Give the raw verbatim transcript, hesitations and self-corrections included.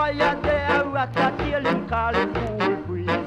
boy a there, rat a tail him call him fool free.